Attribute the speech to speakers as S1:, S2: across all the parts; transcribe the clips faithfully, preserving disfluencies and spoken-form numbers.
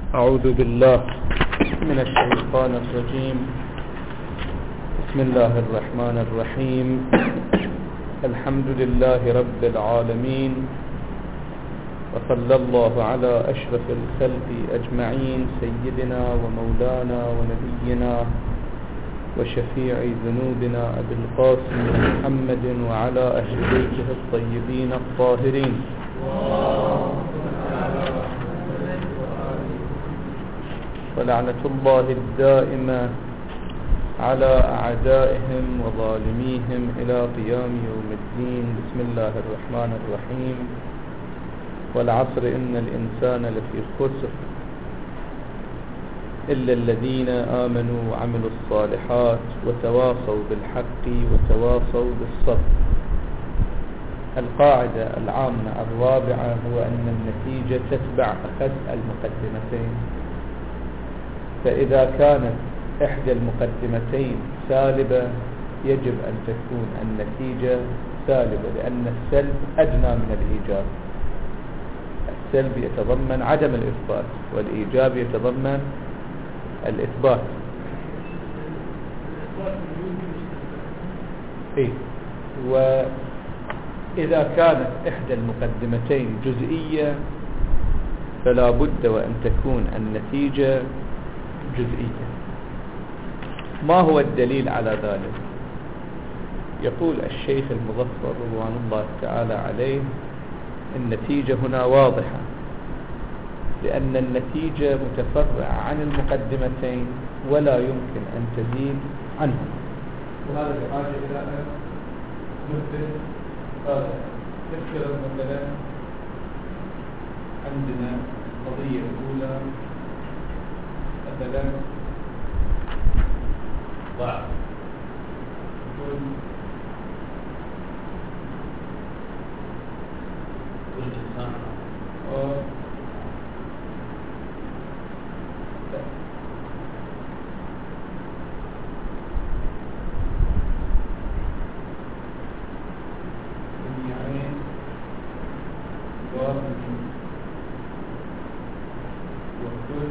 S1: أعوذ بالله من الشيطان الرجيم. بسم الله الرحمن الرحيم. الحمد لله رب العالمين، وصلى الله على أشرف الخلق أجمعين، سيدنا ومولانا ونبينا وشفيع ذنوبنا أبي القاسم محمد وعلى أهل بيته الطيبين الطاهرين، ولعنة الله الدائمة على أعدائهم وظالميهم إلى قيام يوم الدين. بسم الله الرحمن الرحيم. والعصر إن الإنسان لفي خسر إلا الذين آمنوا وعملوا الصالحات وتواصوا بالحق وتواصوا بالصبر. القاعدة العامة الرابعة هو أن النتيجة تتبع أخذ المقدمتين، فإذا كانت إحدى المقدمتين سالبة يجب أن تكون النتيجة سالبة، لأن السلب أدنى من الإيجاب. السلب يتضمن عدم الإثبات والإيجاب يتضمن الإثبات. إيه؟ وإذا كانت إحدى المقدمتين جزئية فلا بد وأن تكون النتيجة جزئية. ما هو الدليل على ذلك؟ يقول الشيخ المظفر رضوان الله تعالى عليه: النتيجة هنا واضحة، لأن النتيجة متفرعة عن المقدمتين ولا يمكن أن تزيد عنهم. وهذا بحاجة إلى أن نثبت هذا. نذكر مثلا عندنا القضية الأولى مثلا ضعف، كل كل إنسان أو يعني ضعف وكل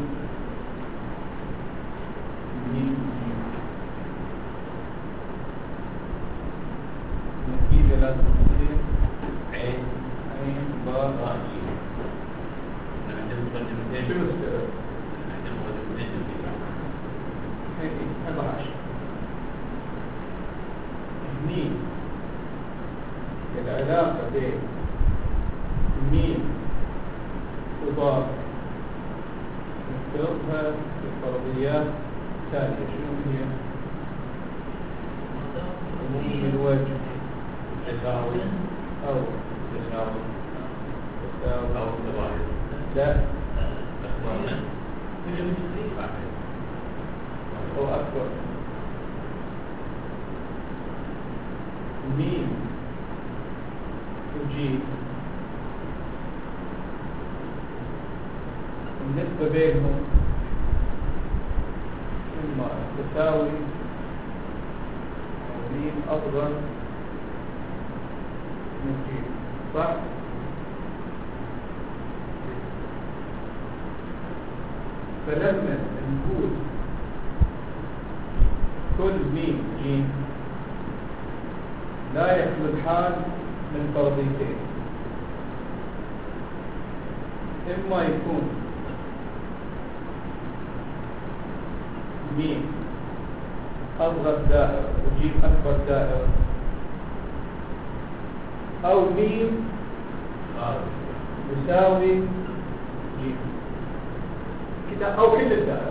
S1: النتيجة لازم تصير عين عين باء راء جيم. عندنا مقدمتين. شنو السبب؟ عندنا مقدمتين هيك أربعة عشر. ميم العلاقة بين ميم وباء نفترضها في الفرضيات التالية. شنو هي؟ عموم الوجه تساوي أو تساوي تساوي أو تباين. لا أكبر من أو أكبر. ميم وجيم النسبة بينهم إما تساوي أو ميم أصغر من جيم، صح؟ فلما نقول كل ميم جيم لا يخلو الحال من فرضيتين: إما يكون ميم أصغر دائرة وجيم أكبر دائرة، أو ميم يساوي جيم كده، أو كل الدائرة.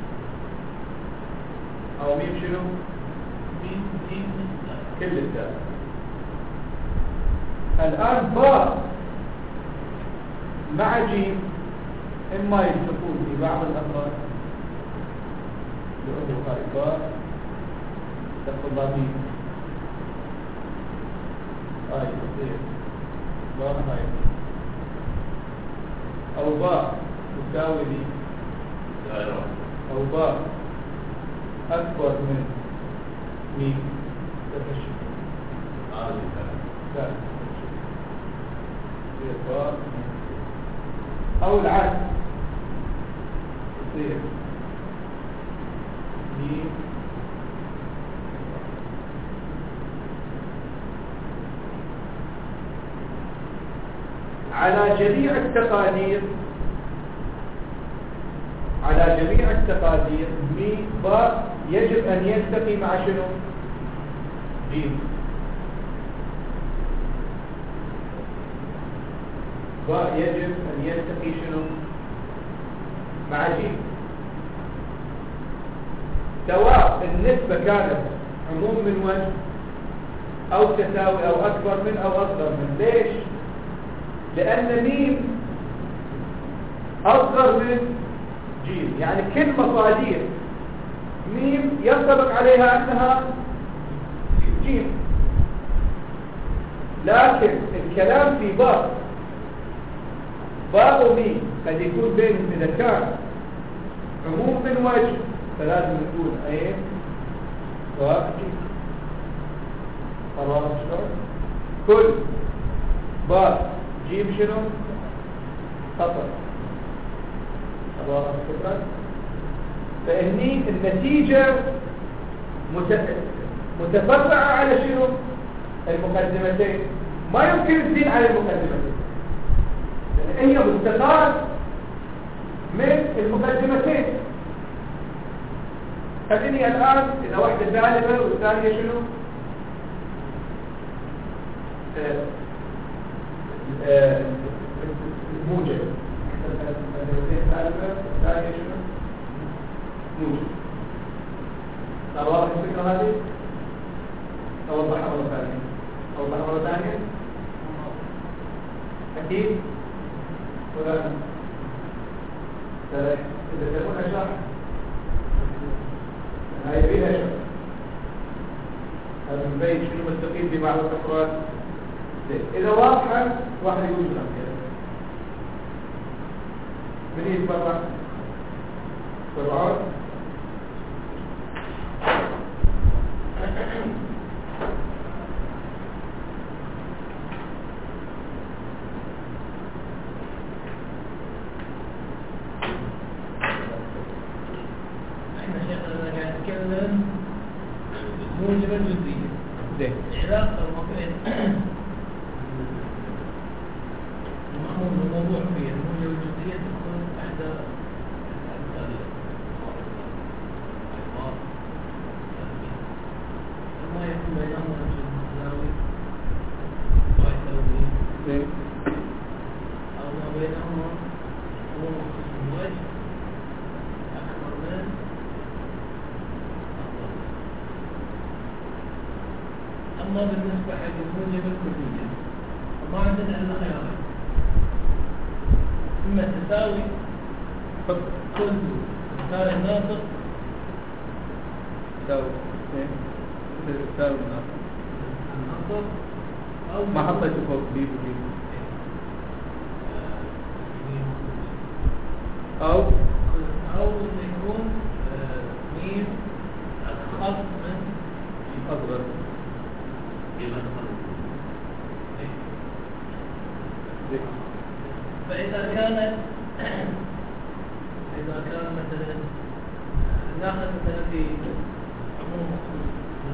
S1: أو ميم شنو؟ ميم جيم كل الدائرة. الآن باء مع جيم إما يلتقون في بعض الأمراض يقولوا هاي باء تقول ميم هاي تصير باء هاي، أو باء تساوي دي، أو باء أكبر من ميم تفشل. لا أو العكس، تصير ميم على جميع التقادير على جميع التقادير ميم باء يجب أن يلتقي مع شنو؟ جيم. باء يجب أن يلتقي شنو؟ مع جيم، سواء النسبة كانت عموم من وجه أو تساوي أو أكبر من أو أصغر من. ليش؟ لأن ميم أصغر من جيم، يعني كل مصادر ميم ينطبق عليها أنها جيم، لكن الكلام في باء باء وميم قد يكون بينهم إذا كان عموم من وجه فلازم نقول عين وجيم. خلاص شلون؟ كل باء جيم شنو؟ خطر. خلاص شكرا. فهني النتيجة متفرعة على شنو؟ المقدمتين، ما يمكن تزيد على المقدمتين لأن هي مستقاة من المقدمتين. خليني الآن إذا واحدة سالبة والثانية شنو؟ آه آه موجب. سالبة والثانية شنو؟ موجب. صار واضح الفكرة هذه؟ أوضحها مرة ثانية. أوضحها مرة ثانية؟ أكيد؟ ولا إذا تكون شرح هاي بيها شرح. هذا مبين شنو مستقيم في بعض الأفراد. إذا واضحة واحد يقول شرح كذا. من يتبرع؟ فرعون؟
S2: موجب الجزئية.
S1: زين.
S2: العلاقة الموضوعية المحمول الموضوع فيها موجب الجزئية تكون إحدى الأمثلة. ما يكون بينهما جزء تساوي ما يساوي.
S1: زين.
S2: أو ما بينهما هو مخصوص من وجه أكبر من. أما بالنسبة حق الموجب الكلية ما عندنا إلا خيارين، إما تساوي كل مثال الناطق
S1: تساوي تساوي الناطق
S2: الناطق أو
S1: ما حطيته فوق بيب وبيب أو
S2: أو يكون ميم أخف من
S1: أصغر.
S2: فإذا كانت إذا كان مثلا ناخذ مثلا في عموم مخصوص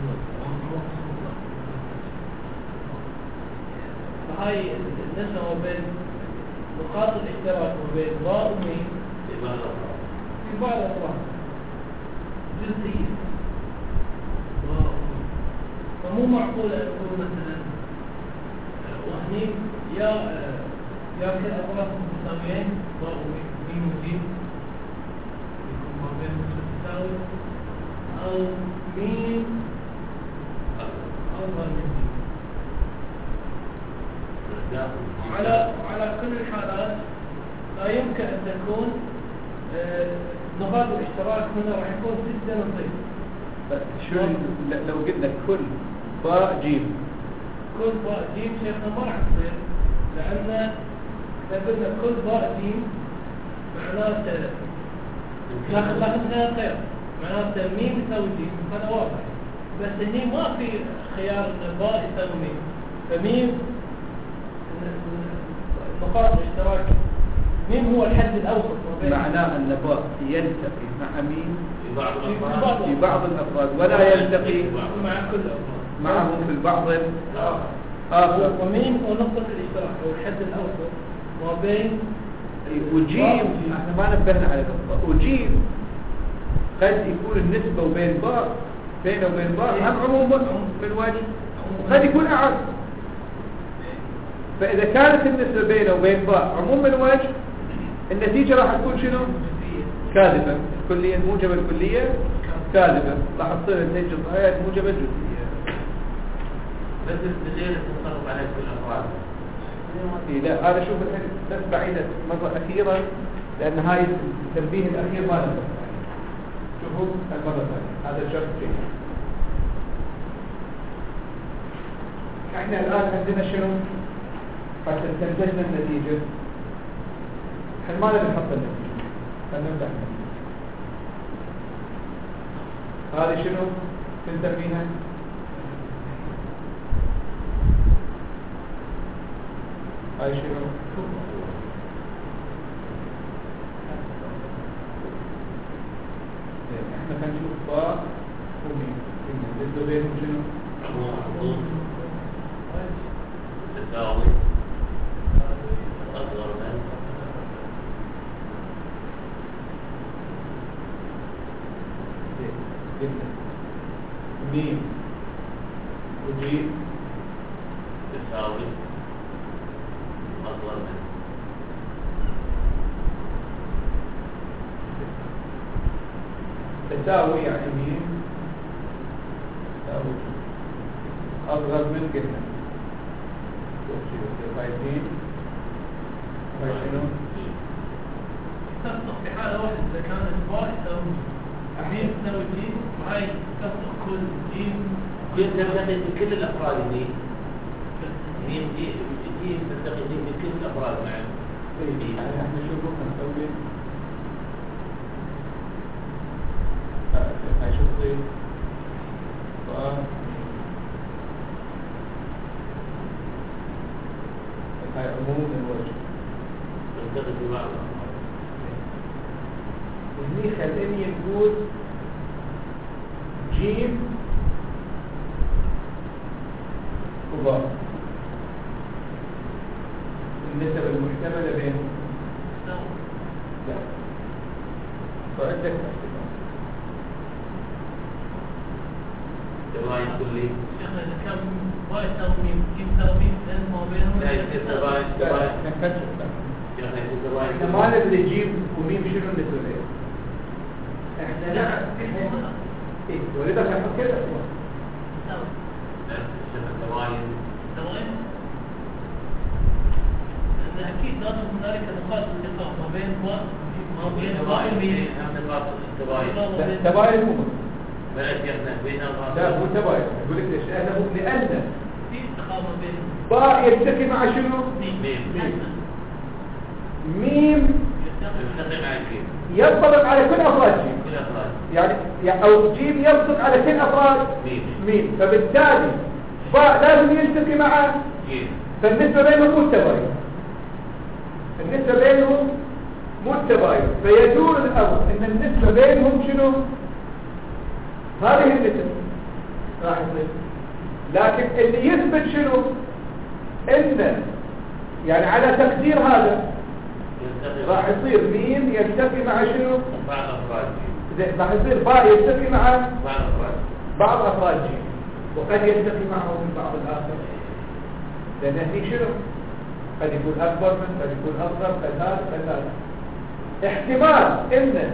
S2: فهاي النسبة ما بين نقاط الاشتراك ما بين باء وميم في بعض الأطراف جزئية باء وميم، فمو معقول أن نقول مثلا وهني يا يا كل أطراف متساويين باء وميم وجيم يكون ما بينهم تساوي، أو ميم أصغر من جيم. على على كل الحالات لا يمكن أن تكون نقاط الاشتراك هنا راح يكون ستة نصيب.
S1: بس شو لو قلنا كل باء جيم؟
S2: كل باء جيم شيخنا ما راح تصير، لأن إذا قلنا كل باء جيم معناته لاخذ لاخذ خيار خيار معناته ميم يساوي جيم، هذا واضح. بس هني ما في خيار ان باء يساوي ميم، فميم نقاط الاشتراك ميم هو الحد الأوسط ما بين
S1: معناه أن باء يلتقي مع ميم
S3: في بعض الأفراد
S1: في بعض الأفراد ولا يلتقي
S2: مع كل الأفراد
S1: معهم في البعض
S3: الآخر.
S1: الآخر.
S2: ومين ونقطة الاشتراك أو الحد الأوسط ما بين
S1: وجيم احنا ما نبهنا على نقطة وجيم قد يكون النسبة وبين باء بينه وبين باء هم عموم في الوجه قد يكون أعم. فإذا كانت النسبة بينه وبين باء عموم الوجه النتيجة راح تكون شنو؟ كاذبة. الكلية الموجبة الكلية كاذبة، راح تصير النتيجة الصحيحة الموجبة الجزئية.
S3: بس الدليل التصرف على كل الأفراد.
S1: إيه لا هذا شوف الحين بس بعيدة مرة أخيرة لأن هاي التنبيه الأخير ما نبه. شوفوا المرة الثانية هذا شرط جيد. احنا الآن عندنا شنو؟ حتى استنتجنا النتيجة. احنا ما نبي نحط النتيجة. خلينا نبدأ. هذه شنو؟ نسميها هاي شنو؟ احنا هنشوف باء وميم بالنسبة بينهم شنو؟
S3: تساوي أصغر من
S1: ميم وجيم
S3: تساوي أصغر من
S1: تساوي يعني ميم تساوي أصغر من قلنا هاي ميم هاي شنو؟
S2: تصدق في حالة واحدة إذا كانت باء تساوي ميم تساوي جيم وهاي تصدق كل جيم
S3: جيم تلتقي بكل الأفراد دي ميم جيم جيم تلتقي بكل الأفراد معا
S1: يعني احنا شوفوا نسوي هاي شو تصير هاي عموم الوجه
S3: تلتقي ببعض الأفراد.
S1: وهني خليني نقول جيم وباء النسب المحتملة بينهم لا فعندك احتمال
S3: تباين كلي
S2: شيخنا إذا كان باء تساوي ميم جيم تساوي ميم لأن ما بينهم
S3: لا يصير تباين
S1: لا
S3: تباين
S1: احنا نفكر
S3: شيخنا يصير تباين
S1: احنا ما ندري جيم وميم شنو النسبة بينهم احنا لا احنا ايه ولذا نحط كده
S3: شيخنا تباين
S2: تمام؟ لأن أكيد لازم هنالك نقاط التقاء ما بين باء ما بين باء وميم
S3: هم نقاط التباين
S1: تباين مو
S3: بلا شيخنا بين
S1: لا مو تباين اقول لك ليش انا مو لان
S2: في التقاء ما بين
S1: باء يلتقي مع شنو
S3: ميم
S1: ميم
S3: يلتقي مع الجيم
S1: ينطبق على كل افراد جيم
S3: كل الأفراد
S1: يعني يعني- او جيم ينطبق على كل افراد
S3: ميم
S1: ميم فبالتالي باء لازم يلتقي مع
S3: جيم
S1: فالنسبة بينهم مو التباين النسبة بينهم مو التباين فيدور الأمر إن النسبة بينهم شنو هذه النسبة راح يصير لكن اللي يثبت شنو إن يعني على تقدير هذا
S3: يلتقي
S1: راح يصير ميم يلتقي مع شنو
S3: بعض أفراد جيم
S1: راح يصير باء يلتقي مع
S3: بعض أفراد
S1: بعض أفراد جيم وقد يلتقي معه من بعض الآخر لأن في شنو قد يكون أكبر من قد يكون أصغر قد هذا قد هذا احتمال إن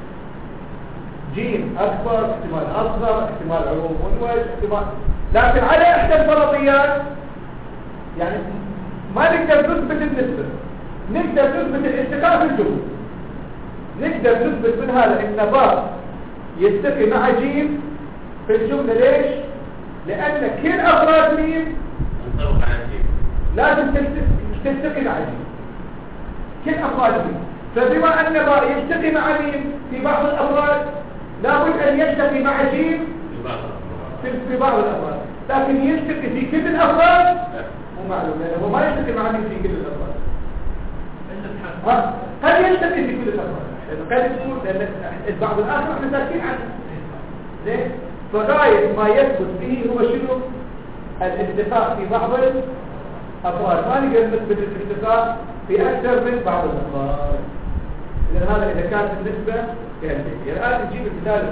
S1: جيم أكبر احتمال أصغر احتمال عموم منوج احتمال لكن على إحدى الفرضيات يعني ما نقدر نثبت النسبة نقدر نثبت الالتقاء في الجمل نقدر نثبت من هذا إن باء يلتقي مع جيم في الجملة ليش؟ لأن كل أفراد ميم
S3: ينطبق على الجيم
S1: لازم تلتقي مع جيم كل أفراد ميم فبما أن باء يلتقي مع ميم في بعض الأفراد لابد أن يلتقي مع جيم
S3: في بعض الأفراد
S1: في في بعض الأفراد لكن يلتقي في كل الأفراد
S3: لا.
S1: مو معلوم لأنه هو ما يلتقي مع ميم في كل الأفراد
S2: إلا بحال
S1: ها؟ قد يلتقي في كل الأفراد قد تكون لأن البعض الآخر احنا ساكتين عنه زين. فغاية ما يثبت به هو شنو؟ الاتفاق في بعض الأفراد، ما نقدر نثبت الاتفاق في أكثر من بعض الأفراد. إذن هذا إذا كانت النسبة كهذه. الآن نجيب المثال.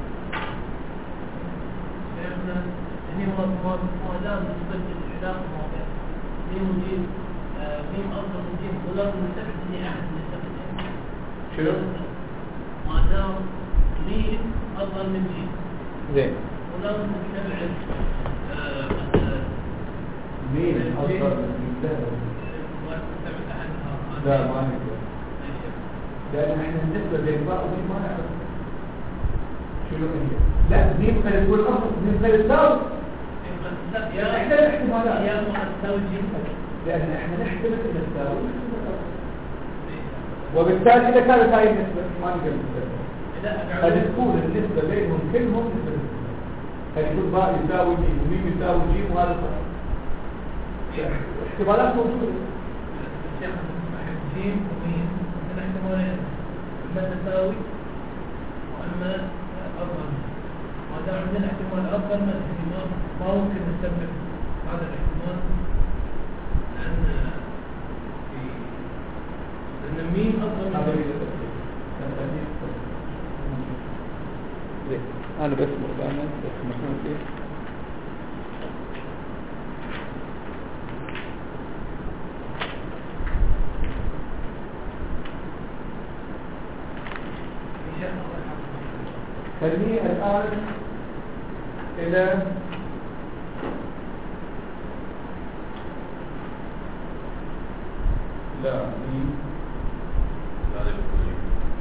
S2: شيخنا هني هو ما دام نسبة العلاقة مواضيع ميم وجيم ميم أفضل من جيم ولازم نثبت إني أحد نثبت
S1: شنو؟
S2: ما دام ميم أفضل من جيم
S1: زين.
S2: ولازم نستبعد مثلا
S1: مين أفضل من لا
S2: ونستبعد أحدها.
S1: لا ما نقدر، لأن احنا النسبة بين باء وميم ما نعرف شنو هي. لا ميم قد تكون أفضل، ميم قد تساوي.
S2: يا
S1: احنا الاحتمالات
S2: يا ما تساوي جيم
S1: لأن احنا نحتمل أن تساوي، وبالتالي إذا كانت هاي النسبة ما نقدر نستبعد. قد تكون النسبة بينهم كلهم نسبة، قد يكون باء يساوي جيم وميم يساوي جيم وهذا صحيح. احتمالات موجودة.
S2: الشيخ أحب جيم وميم من احتمالين، إما تساوي وإما أفضل. ما دام عندنا احتمال أفضل من الاحتمال ما ممكن نستبعد هذا الاحتمال، لأن في لأن ميم أفضل من
S1: أنا بس مقدامة بس محمود فيه. خليني الآن إلى لا مين
S3: هذا بكل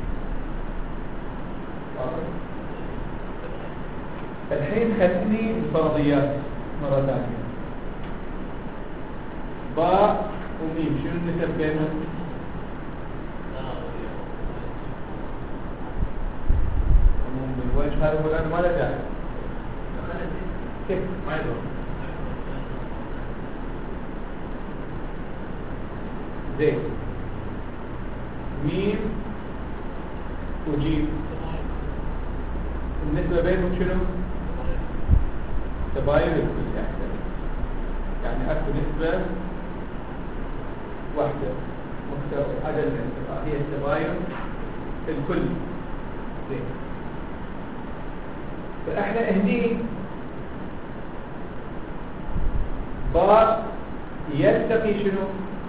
S1: الحين خليني الفرضيات مرة ثانية. باء وميم شنو النسب بينهم؟ عموم بالوجه هذا هو الآن ما له داعي. كيف؟
S3: ما يدور.
S1: زين. ميم وجيم النسبة بينهم شنو؟ تباين الكل يعني يعني أكو نسبة واحدة مختلفة عدد الانتفاع هي التباين الكل. زين. فإحنا هني باء يلتقي شنو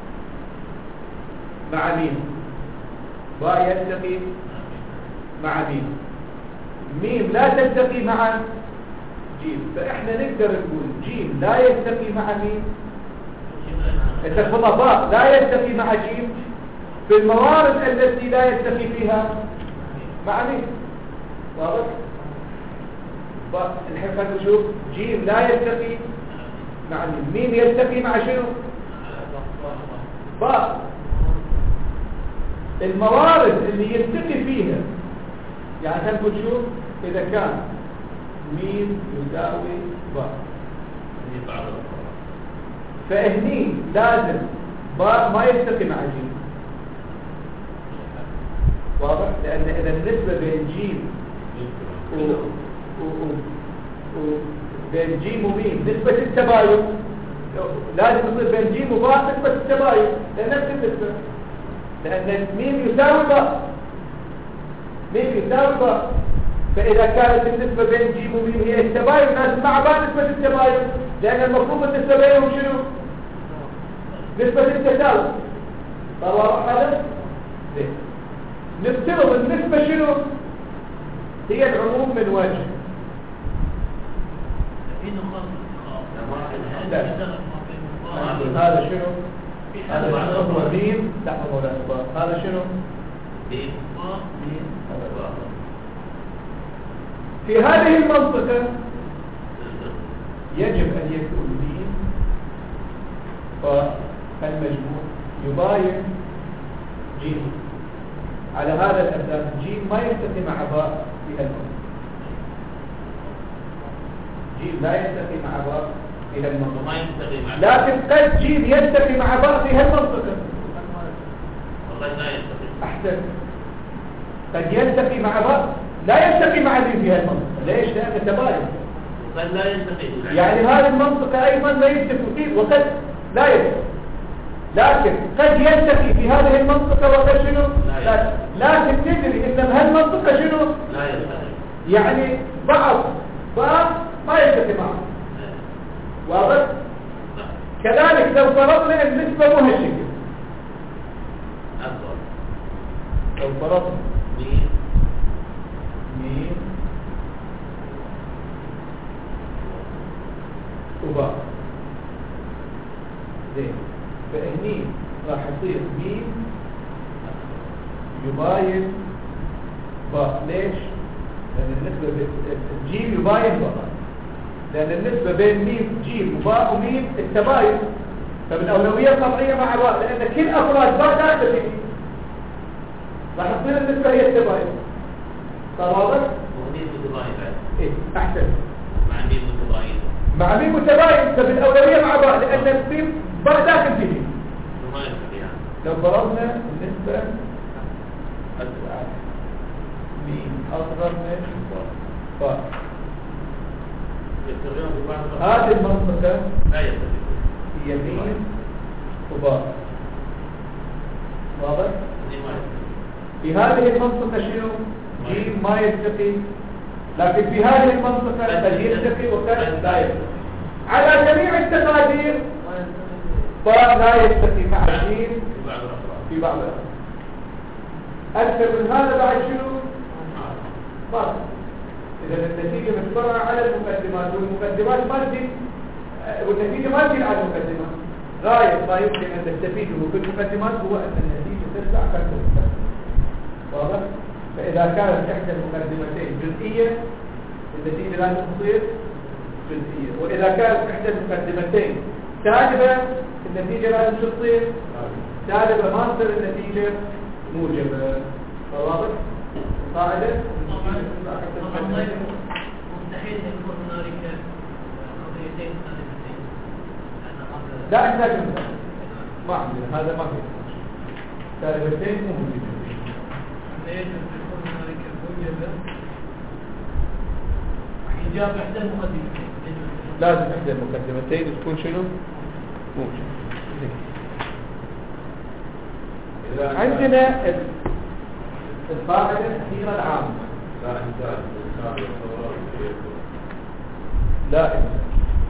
S1: مع مين؟ باء يلتقي مع مين؟ ميم لا تلتقي مع جيم، فإحنا نقدر نقول جيم لا يلتقي مع مين؟ اتفضل. باء لا يلتقي مع جيم في الموارد التي لا يلتقي فيها مع مين؟ واضح؟ باء الحين خلينا نشوف جيم لا يلتقي مع مين، ميم يلتقي مع شنو؟ باء. الموارد اللي يلتقي فيها يعني خلينا نقول شوف إذا كان ميم يساوي باء فهني لازم باء ما يلتقي مع جيم. واضح؟ لأن إذا النسبة بين جيم و... و... و... و... بين جيم وميم نسبة التباين لازم تصير بين جيم وباء نسبة التباين لأن نفس النسبة، لأن ميم يساوي باء ميم يساوي باء. فإذا كانت النسبة بين جيم وميم هي التباين لازم مع باء نسبة التباين، لأن المفروض النسبة بينهم شنو؟ نسبة التساوي. صار واضح هذا؟ زين. نفترض النسبة شنو؟ هي العموم من وجه. هذا شنو؟ هذا معنى ميم لحظة مولانا. هذا شنو؟
S3: ميم
S1: ميم في هذه المنطقة يجب أن يكون ميم فالمجموع يباين جيم. على هذا الأساس جيم ما يلتقي مع باء في المنطقة. جيم لا يلتقي مع باء في المنطقة
S3: ما يلتقي مع
S1: لكن قد جيم يلتقي مع باء في هالمنطقة.
S3: والله لا يلتقي.
S1: أحسن. قد يلتقي مع بعض لا يلتقي مع ذي في هذه المنطقة. ليش؟ لأنه تباين.
S3: قد لا يلتقي.
S1: يعني هذه المنطقة أيضا لا يلتقي فيه وقد لا يلتقي، لكن قد يلتقي في هذه المنطقة وقد شنو؟ لا. لكن تدري إن بهالمنطقة شنو؟
S3: لا يلتقي.
S1: يعني بعض بعض ما يلتقي معه. واضح؟ كذلك لو فرضنا النسبة مو هالشكل،
S3: أفضل.
S1: لو فرضنا
S3: مين
S1: مين وباء زين، فهني راح يصير مين يباين باء. ليش؟ لأن النسبة بين الجيم يباين باء، لأن النسبة بين ميم جيم وباء وميم التباين، فبالأولوية القطعية مع باء، لأن كل أفراد باء داخل فيه راح تصير النسبة هي التباين. صار واضح؟
S3: ومين متباين بعد؟
S1: إيه أحسن.
S3: مع مين متباين؟
S1: مع ميم متباين، فبالأولوية مع باء، لأن الميم باء داخل فيه.
S3: وما يلتقي يعني.
S1: لو فرضنا النسبة ميم أصغر من باء،
S3: يلتقيون ببعض.
S1: هذه المنطقة
S3: لا يلتقي.
S1: هي ميم وباء. واضح؟
S3: مين ما يلتقي.
S1: في هذه المنطقة شنو؟ جيم ما يلتقي، لكن في هذه المنطقة قد يلتقي وقد لا يلتقي. على جميع التقادير باء لا يلتقي مع جيم
S3: في بعض الأفراد.
S1: في بعض الأفراد. أكثر من هذا بعد شنو؟ باء. إذا النتيجة متفرعة على المقدمات، والمقدمات ما تجي، والنتيجة ما تجي على المقدمات. غاية ما يمكن أن تستفيده بالمقدمات هو أن النتيجة تتبع خلف المقدمات. واضح؟ فإذا كانت إحدى المقدمتين جزئية النتيجة لازم تصير جزئية، وإذا كانت إحدى المقدمتين سالبة النتيجة لازم تصير سالبة، ما تصير النتيجة موجبة. واضح؟ قاعدة؟
S2: مستحيل أن يكون هنالك قضيتين سالبتين.
S1: لا أحتاج مثال، ما عندنا هذا، ما في سالبتين مو موجبة.
S2: يجب أن يكون هنالك موجبة إيجاب إحدى المقدمتين.
S1: لازم إحدى المقدمتين تكون شنو؟ موجبة. عندنا القاعدة الأخيرة العامة.
S3: لا إنسان.
S1: لا إنسان.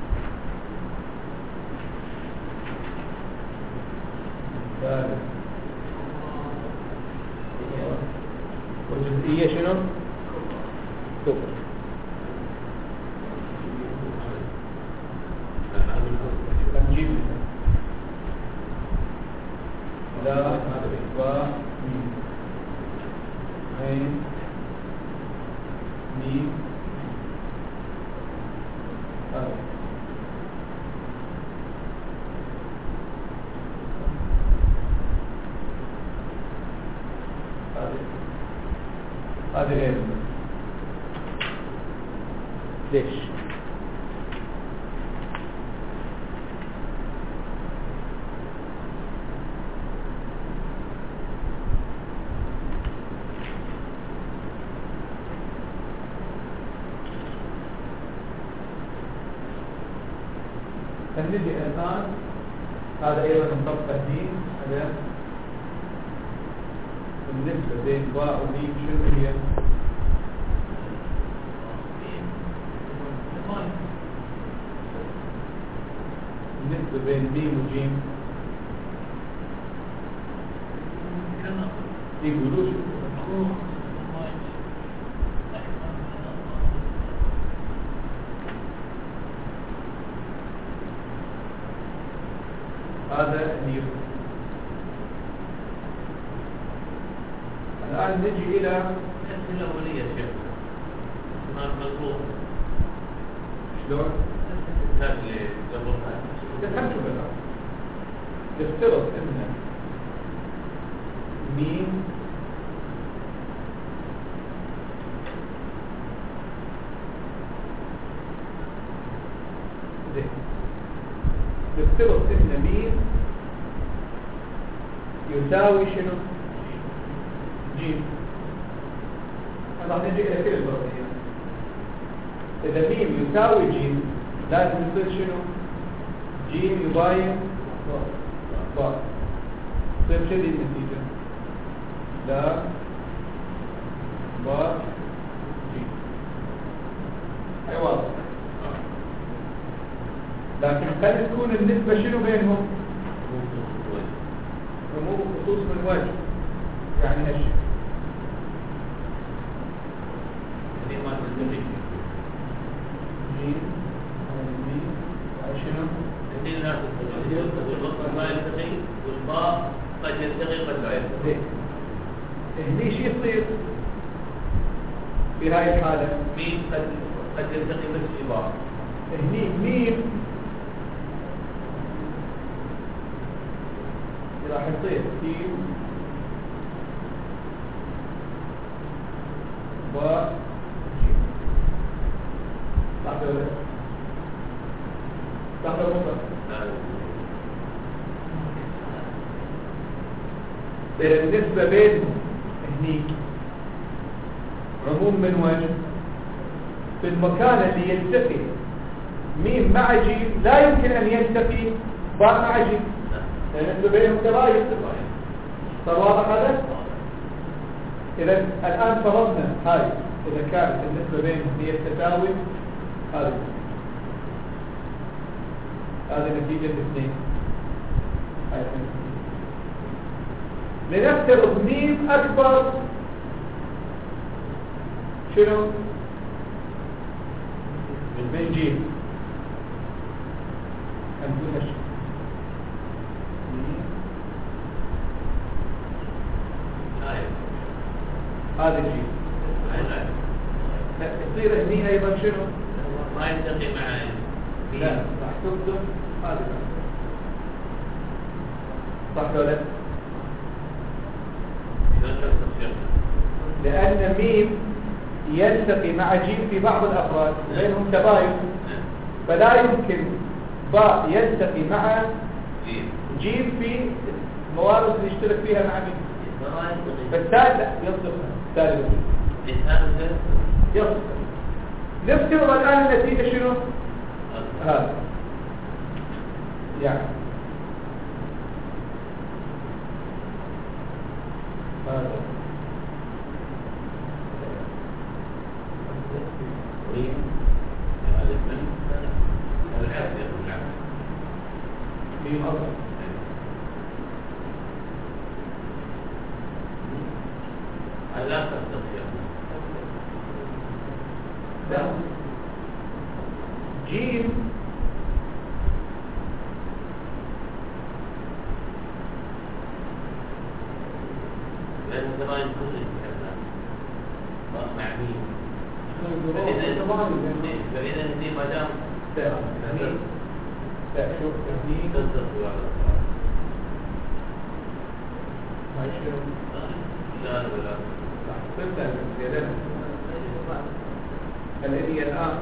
S1: ثالث والجزئية شنو؟ كفر. نجيب لا و ميم عين ميم ألف. هذه غير. ليش؟ نجي الآن هذا أيضا نطبق الدين على النسبة بين باء وميم شنو هي؟ النسبة بين ميم وجيم يقولوا شو؟ هذا اللي يفضل. الآن نجي إلى
S3: الحسبة الأولية شيخ ما مضبوط.
S1: شلون؟
S3: الكتاب اللي قبلها
S1: تفهمت بالله. تفترض أن ميم زين، تفترض أن ميم يساوي شنو؟ جيم. راح نجي إلى كل الفرضيات. إذا ميم يساوي جيم لازم يصير شنو؟ جيم يباين باء. طيب شو دي النتيجة؟ لا باء جيم. أي واضح. لكن خلي تكون النسبة شنو بينهم؟ رموز خصوص من وجه. يعني هالشيء.
S3: يعني ما تدري.
S1: جيم جيم شنو؟
S3: هذه الناس الوسط ما يلتقي والباء قد يلتقي قد لا يلتقي.
S1: هني شو يصير في هاي الحالة؟
S3: ميم قد قد يلتقي بس في باء.
S1: هني ميم راح يصير ميم باء جيم. صح ولا لا؟ صح ولا لا؟ النسبة بين هني عموم من وجه في المكان اللي يلتقي ميم مع جيم لا يمكن أن يلتقي باء مع جيم النسبة بينهم تغاير. صار واضح هذا؟ إذا الآن فرضنا هاي إذا كانت النسبة بينهم هي التساوي هذه هذه نتيجة اثنين. هاي لنفترض ميم أكبر شنو؟ من جيم. هنقول هالشيء. هذا الجيم. لا يصير هني أيضا شنو؟
S3: ما يلتقي مع
S1: لا راح تبدو هذا صح ولا لا؟ لأن ميم يلتقي مع جيم في بعض الأفراد بينهم تباين فلا يمكن باء يلتقي مع جيم في الموارد اللي يشترك فيها مع ميم. فالتالي لا يصدق التالي يصدق. نفترض الآن النتيجة شنو؟ هذا يعني هذا ميم أصلا
S3: لا تستطيع.
S1: لا جيم
S3: لأن الزمان كله يتكلم مع مين؟ فإذا هني ما دام
S1: لا شوف هني
S3: تصدق على
S1: ما يشوف
S3: لا لا
S1: صرت الزيادات الذي الآن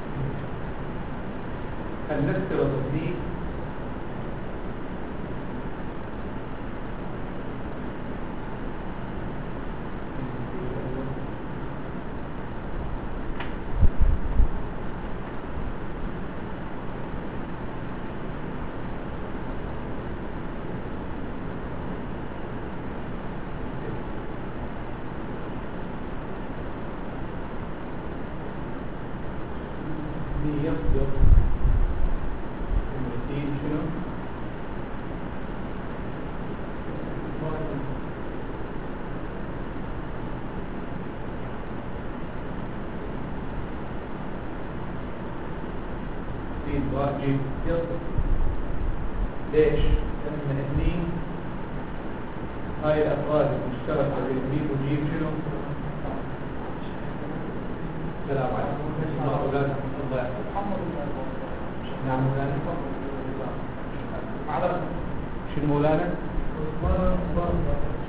S1: نفترض دي جيم يلا. ليش؟ لأن اثنين هاي الأفراد المشتركة بين ميم وجيم شنو؟ السلام عليكم. الله أولانا الله يحفظ. نعم مولانا. معذرة. شنو مولانا؟